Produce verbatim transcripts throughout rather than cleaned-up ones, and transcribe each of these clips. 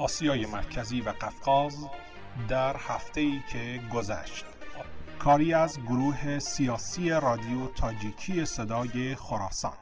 آسیای مرکزی و قفقاز در هفته‌ای که گذشت. کاری از گروه سیاسی رادیو تاجیکی صدای خراسان.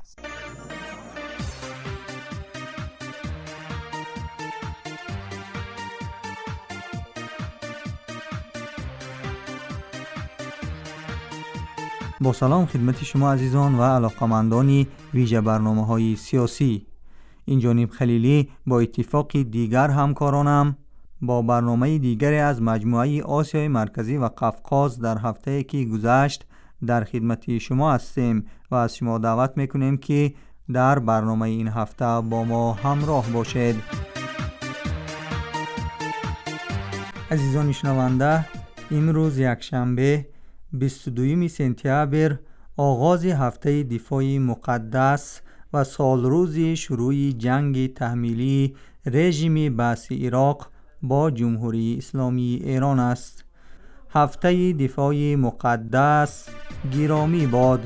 با سلام خدمت شما عزیزان و علاقمندان ویژه برنامه‌های سیاسی. این جانب خلیلی با اتفاق دیگر همکارانم با برنامه دیگری از مجموعه آسیای مرکزی و قفقاز در هفته‌ای که گذشت در خدمت شما هستیم و از شما دعوت میکنیم که در برنامه این هفته با ما همراه باشید. عزیزان شنونده، امروز یکشنبه بیست و دوم سپتامبر آغاز هفته دفاع مقدس و سالروز شروع جنگ تحمیلی رژیم بعث عراق با جمهوری اسلامی ایران است. هفته دفاع مقدس گرامی باد.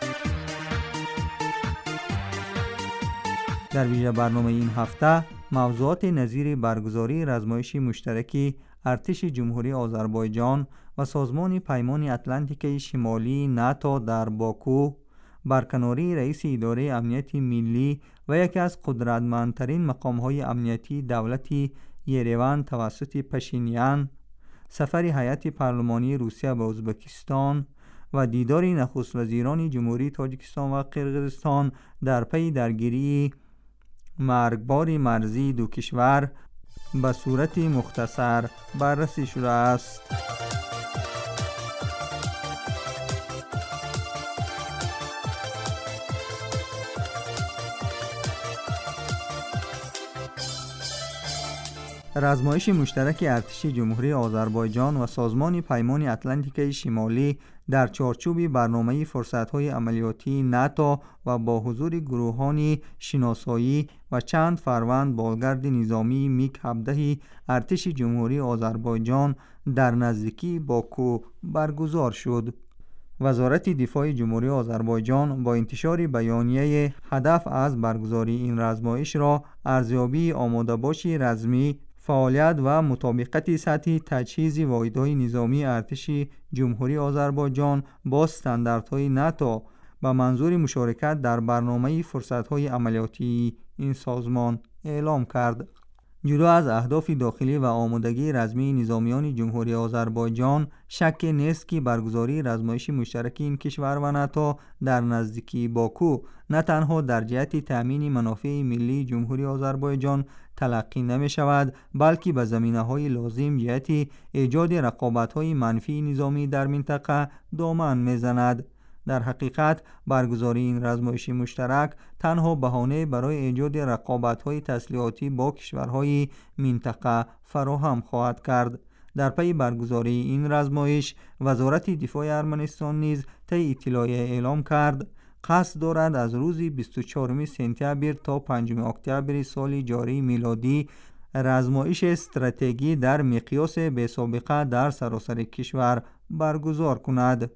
در ویژه برنامه این هفته موضوعات نظیر برگزاری رزمایش مشترکی ارتش جمهوری آذربایجان و سازمان پیمان اتلانتیک شمالی ناتو در باکو، برکناری رئیس اداره امنیت ملی و یکی از قدرتمندترین مقام‌های امنیتی دولت یریوان توسط پشینیان، سفر هیئت پارلمانی روسیه به ازبکستان و دیدار نخست وزیران جمهوری تاجیکستان و قرقیزستان در پی درگیری مرگبار مرزی دو کشور به صورت مختصر بررسی شده است. رزمایش مشترک ارتش جمهوری آذربایجان و سازمان پیمان اتلانتیک شمالی در چارچوب برنامه فرصت‌های عملیاتی ناتو و با حضور گروهان شناسایی و چند فروند بالگرد نظامی میگ هفده ارتش جمهوری آذربایجان در نزدیکی باکو برگزار شد. وزارت دفاع جمهوری آذربایجان با انتشار بیانیه هدف از برگزاری این رزمایش را ارزیابی آماده‌باش رزمی، فعالیت و مطابقت سطح تجهیز واحدهای نظامی ارتش جمهوری آذربایجان با استانداردهای ناتو به منظور مشارکت در برنامه فرصت‌های عملیاتی این سازمان اعلام کرد. جدا از اهداف داخلی و آمادگی رزمی نظامیان جمهوری آذربایجان، شک نیست که برگزاری رزمایش مشترک این کشور و ناتو در نزدیکی باکو نه تنها در جهت تامین منافع ملی جمهوری آذربایجان تلقی نمی شود، بلکه به زمینه‌های لازم جهت ایجاد رقابت‌های منفی نظامی در منطقه دامن می‌زند. در حقیقت برگزاری این رزمایش مشترک تنها بهانه برای ایجاد رقابت‌های تسلیحاتی با کشورهای منطقه فراهم خواهد کرد. در پی برگزاری این رزمایش وزارت دفاع ارمنستان نیز طی اطلاعیه اعلام کرد قصد دارد از روز بیست و چهارم سپتامبر تا پنجم اکتبر سال جاری میلادی رزمایش استراتژی در مقیاس بی‌سابقه در سراسر کشور برگزار کند.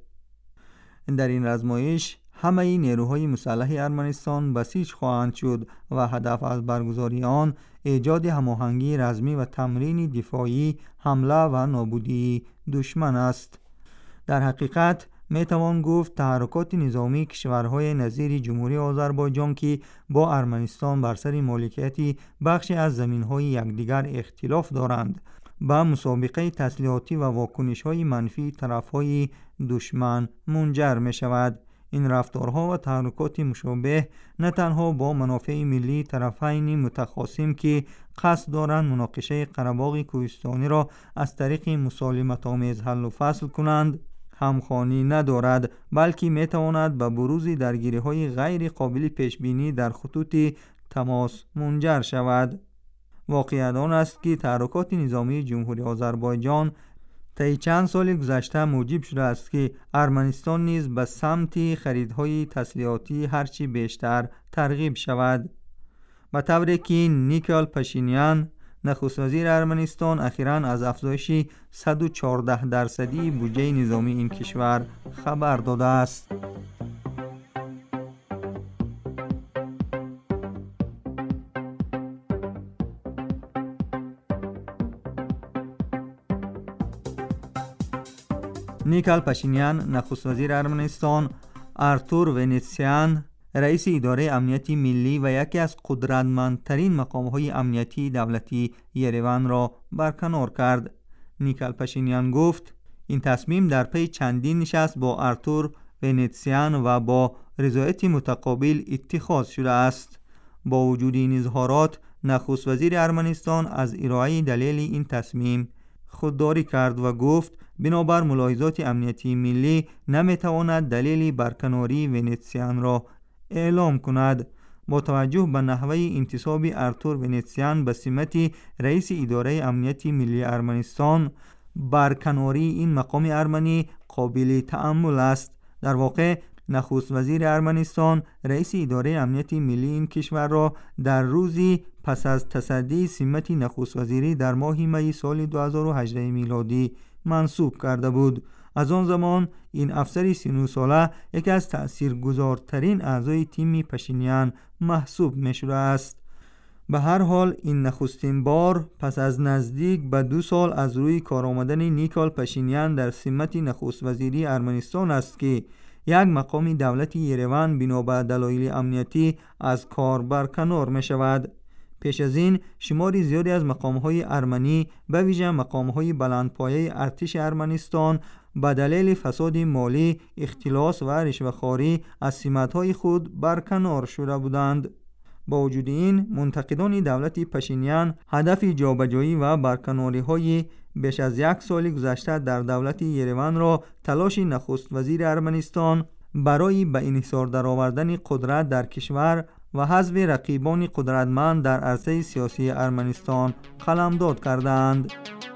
در این رزمایش همه نیروهای مسلح ارمنستان بسیج خواهند شد و هدف از برگزاری آن ایجاد هماهنگی رزمی و تمرین دفاعی، حمله و نابودی دشمن است. در حقیقت می توان گفت تحرکات نظامی کشورهای نظیر جمهوری آذربایجان که با ارمنستان بر سر مالکیت بخشی از زمینهای یکدیگر اختلاف دارند با مسابقه تسلیحاتی و واکنش‌های منفی طرف‌های دشمن منجر می‌شود. این رفتارها و تحرکات مشابه نه تنها با منافع ملی طرفین متخاصم که قصد دارند مناقشه قره‌باغ کوهستانی را از طریق مسالمت‌آمیز حل و فصل کنند همخوانی ندارد، بلکه می‌تواند به بروز درگیری‌های غیر قابل پیش‌بینی در خطوط تماس منجر شود. واقعیت آن است که تحرکات نظامی جمهوری آذربایجان طی چند سال گذشته موجب شده است که ارمنستان نیز به سمت خریدهای تسلیحاتی هرچی بیشتر ترغیب شود. به طوری که نیکول پشینیان نخست وزیر ارمنستان اخیراً از افزایش صد و چهارده درصدی بودجه نظامی این کشور خبر داده است. نیکال پاشینیان نخست وزیر ارمنستان، آرتور ونیتسیان رئیس اداره امنیتی ملی و یکی از قدرتمندترین مقام‌های امنیتی دولتی یریوان را برکنار کرد. نیکال پاشینیان گفت این تصمیم در پی چندین نشست با آرتور ونیتسیان و با رضایت متقابل اتخاذ شده است. با وجود این اظهارات، نخست وزیر ارمنستان از ارائه دلیل این تصمیم خودداری کرد و گفت بنابر ملاحظات امنیتی ملی نمیتواند دلیل برکناری ونیتسیان را اعلام کند. با توجه به نحوه انتصاب آرتور ونیتسیان به سمت رئیس اداره امنیتی ملی ارمنستان، برکناری این مقام ارمنی قابل تأمل است. در واقع نخست وزیر ارمنستان رئیس اداره امنیتی ملی این کشور را در روزی پس از تصدی سمت نخست وزیری در ماه می سال دو هزار و هجده میلادی منصوب کرده بود. از آن زمان این افسر سی و نه ساله یکی از تأثیرگذارترین اعضای تیم پاشینیان محسوب می شده است. به هر حال این نخستین بار پس از نزدیک به دو سال از روی کار آمدن نیکال پاشینیان در سمت نخست وزیری ارمنستان است که یک مقام دولتی یریوان بنا به دلایل امنیتی از کار برکنار می شود. پیش از این شمار زیادی از مقام‌های ارمنی به ویژه مقام‌های بلندپایه ارتش ارمنستان به دلیل فساد مالی، اختلاس و رشوه‌خواری از سمت‌های خود برکنار شده بودند. با وجود این، منتقدان دولت پاشینیان هدف جابجایی و برکناری‌های بیش از یک سال گذشته در دولت یریوان را تلاش نخست وزیر ارمنستان برای به انحصار درآوردن قدرت در کشور و حذف رقیبان قدرتمند در عرصه سیاسی ارمنستان قلمداد کردند.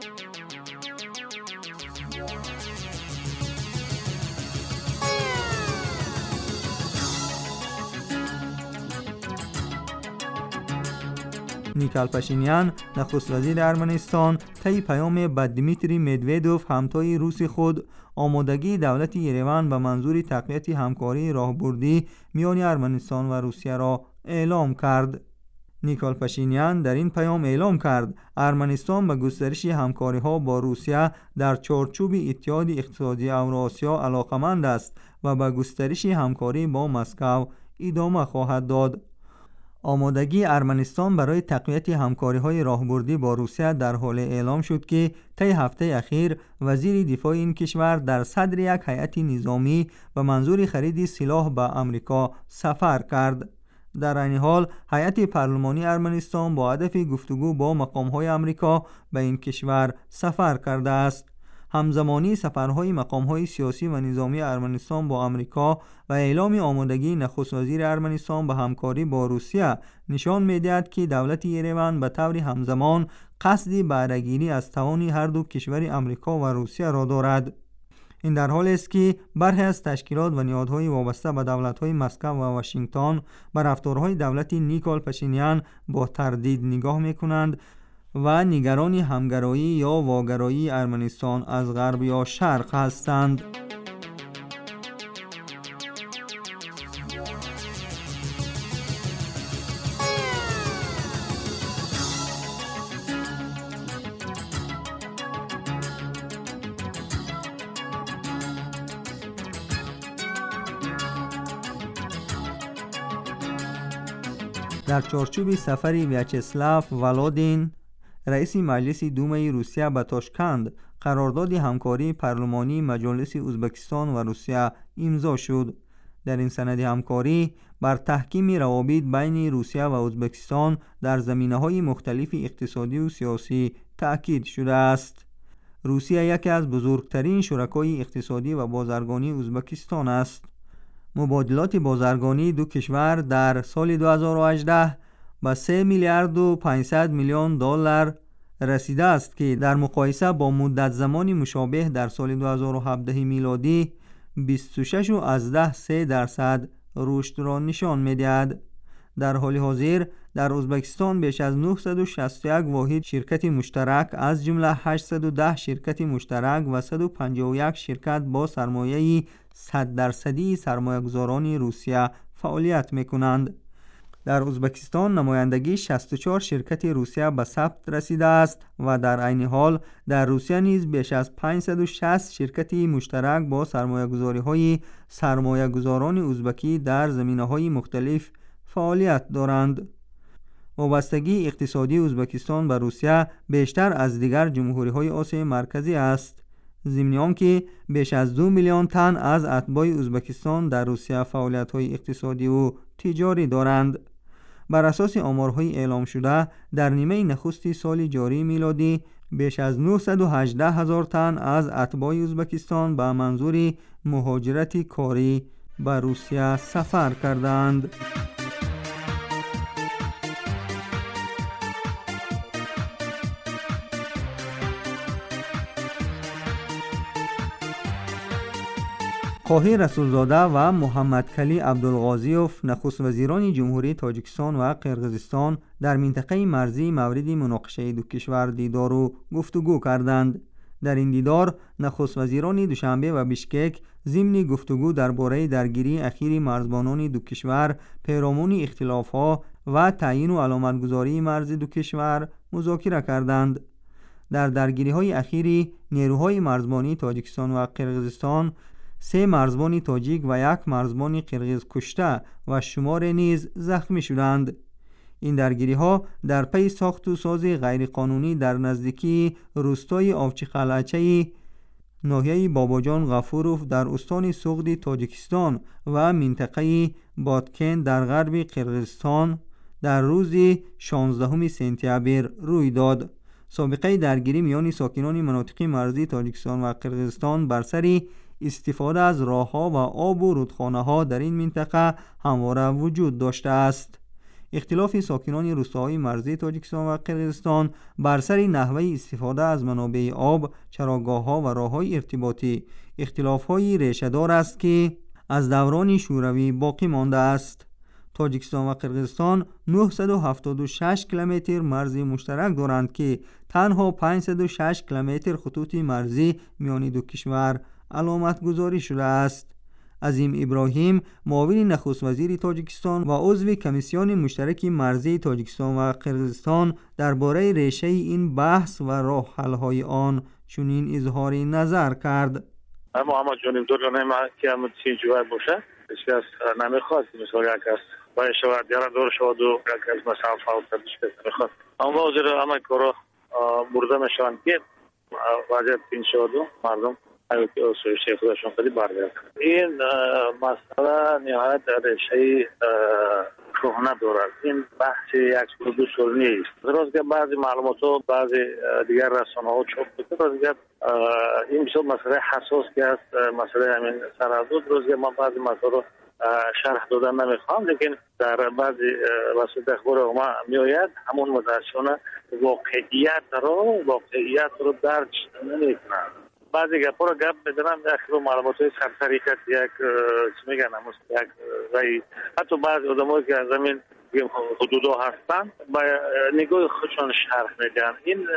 نیکال پاشینیان نخست وزیر ارمنستان طی پیام به دیمیتری مدودوف همتای روس خود آمادگی دولت یریوان به منظور تقویت همکاری راهبردی میان ارمنستان و روسیه را اعلام کرد. نیکال پاشینیان در این پیام اعلام کرد ارمنستان به گسترش همکاری‌ها با روسیه در چارچوب اتحاد اقتصادی اوراسیا علاقمند است و به گسترش همکاری با مسکو ادامه خواهد داد. آمادگی ارمنستان برای تقویت همکاری‌های راهبردی با روسیه در حال اعلام شد که طی هفته اخیر وزیر دفاع این کشور در صدر یک هیئت نظامی به منظور خرید سلاح به آمریکا سفر کرد. در این حال هیئت پارلمانی ارمنستان با هدف گفتگو با مقام‌های آمریکا به این کشور سفر کرده است. همزمانی سفرهای مقام‌های سیاسی و نظامی ارمنستان با آمریکا و اعلام آمادگی نخست وزیر ارمنستان به همکاری با روسیه نشان می‌دهد که دولت یریوان به طور همزمان قصد بهره‌گیری از توان هر دو کشور آمریکا و روسیه را دارد. این در حالی است که برخی از تشکیلات و نهادهای وابسته به دولت‌های مسکو و واشنگتن بر رفتارهای دولت نیکال پاشینیان با تردید نگاه می‌کنند و نگران همگرایی یا واگرایی ارمنستان از غرب یا شرق هستند. در چارچوب سفری ویاچسلاو ولادین رئیس مجلس دومای روسیه به تاشکند قرارداد همکاری پارلمانی مجالس ازبکستان و روسیه امضا شد. در این سند همکاری بر تحکیم روابط بین روسیه و ازبکستان در زمینه‌های مختلف اقتصادی و سیاسی تأکید شده است. روسیه یکی از بزرگترین شرکای اقتصادی و بازرگانی ازبکستان است. مبادلات بازرگانی دو کشور در سال دو هزار و هجده به سه میلیارد و پانصد میلیون دلار رسیده است که در مقایسه با مدت زمانی مشابه در سال دو هزار و هفده میلادی بیست و شش و از ده سه درصد رشد را نشان می‌دهد. در حال حاضر در ازبکستان بیش از نهصد و شصت و یک واحد شرکت مشترک از جمله هشتصد و ده شرکت مشترک و صد و پنجاه و یک شرکت با سرمایه صد درصدی سرمایه‌گذاران روسیه فعالیت می‌کنند. در ازبکستان نمایندگی شصت و چهار شرکت روسیه به ثبت رسیده است و در عین حال در روسیه نیز بیش از پانصد و شصت شرکت مشترک با سرمایه‌گذاری‌های سرمایه‌گذاران ازبکی در زمینه‌های مختلف فعالیت دارند. وابستگی اقتصادی ازبکستان به روسیه بیشتر از دیگر جمهوری‌های آسیای مرکزی است، ضمن آنکه بیش از دو میلیون تن از اتباع ازبکستان در روسیه فعالیت‌های اقتصادی و تجاری دارند. بر اساس آمارهای اعلام شده در نیمه نخست سال جاری میلادی بیش از نهصد و هجده هزار تن از اتباع ازبکستان به منظور مهاجرت کاری به روسیه سفر کردند. خواهی رسولزاده و محمد کلی عبدالغازیوف نخست وزیران جمهوری تاجیکستان و قرقیزستان در منطقه مرزی مورد مناقشه دو کشور دیدار و گفتگو کردند. در این دیدار نخست وزیران دوشنبه و بیشکک ضمن گفتگو درباره درگیری اخیر مرزبانان دو کشور، پیرامون اختلاف‌ها و تعیین و علامتگذاری مرز دو کشور مذاکره کردند. در درگیری‌های اخیر نیروهای مرزبانی تاجیکستان و قرقیزستان سه مرزبان تاجیک و یک مرزبان قرقیز کشته و شمار نیز زخمی شدند. این درگیری ها در پی ساخت و ساز غیرقانونی در نزدیکی روستای آوچی قلعچه ناحیه باباجان غفوروف در استان سوغد تاجیکستان و منطقه بادکن در غرب قرقیزستان در روز شانزدهم سپتامبر روی داد. سابقه درگیری میان ساکنان مناطق مرزی تاجیکستان و قرقیزستان بر سر استفاده از راه‌ها و آب و رودخانه‌ها در این منطقه همواره وجود داشته است. اختلاف ساکنان روستاهای مرزی تاجیکستان و قرقیزستان بر سر نحوه استفاده از منابع آب، چراگاه‌ها و راه‌های ارتباطی اختلاف‌های ریشه‌دار است که از دوران شوروی باقی مانده است. تاجیکستان و قرقیزستان نهصد و هفتاد و شش کیلومتر مرز مشترک دارند که تنها پانصد و شش کیلومتر خطوط مرزی میان دو کشور علامت گذاری شده است. عظیم ابراهیم معاون نخست وزیر تاجیکستان و عضو کمیسیون مشترک مرزی تاجیکستان و قرقیزستان درباره ریشه این بحث و راه حل‌های آن چنین اظهار نظر کرد. اما اما جونیم دو جانه ما که هم چین جوهر باشه هیچ کس نمیخواد مثال یک کس باید شود دیگر دور شود و یک کس مثلا فعال هیچ کس نمیخواد. اما وزیر اما کارو برده میشوند که وضعیت پین شود و مردم اگه که سویشه خودشون خیلی برگرد. این مسئله نهایت ریشه کهنه دارد. این بحث یک سال دو سال نیست. درست که بعضی معلومات و بعضی دیگر رسانه ها چوب بکنه درست که این بسیار مسئله حساس که است، مسئله همین سرحدود. درست که من بعضی مسئله رو شرح دادن نمیخوام، لیکن در بعضی وسایل اخبار ما میآید همون متاسفانه واقعیت رو واقعیت رو درک نمیکنند. بعضی گپا رو گپ میزنن در اخیر معلومات‌های سرسریکت یک چی میگن همون یک رای حتی بعضی آدمایی که از زمین حدودا هستن با نگاه خودشون شرح میدن. این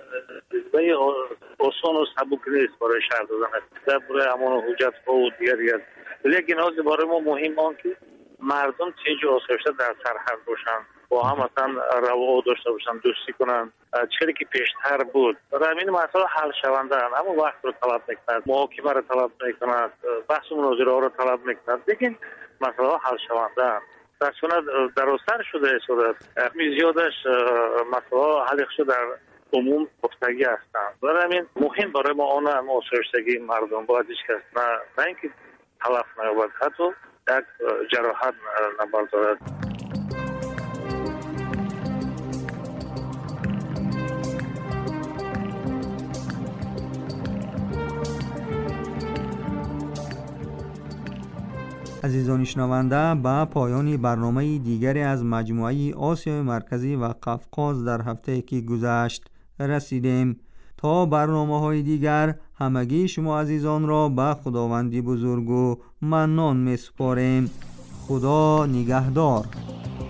به آسان و سبک نیست برای شرح دادن درباره همون حجت ها و دیگری است. لیکن از برای ما مهم آن که مردم چه آسایشته در سرحد باشن، با هم مثلا روا داشته باشن، دوستی کنن، چیزی که پیشتر بود. برای همین مسئله حل شونده اما وقت رو طلب میکند، محاکمه رو طلب میکند، بحث مناظره ها رو طلب میکند، لیکن مسئله حل شونده در صورت دراستر شده صورت می زیادش مسئله حل شده در عموم گفتگی هستند. برای همین مهم برای ما آن هم آسایشتگی مردم باید هیچ کس نه نه اینکه تلف نیابد حتی یک جراحت نبردارد. عزیزان شنونده، به پایان برنامه دیگری از مجموعه آسیای مرکزی و قفقاز در هفته که گذشت رسیدیم. تا برنامه‌های دیگر همگی شما عزیزان را به خداوندی بزرگ و منان می‌سپاریم. خدا نگهدار.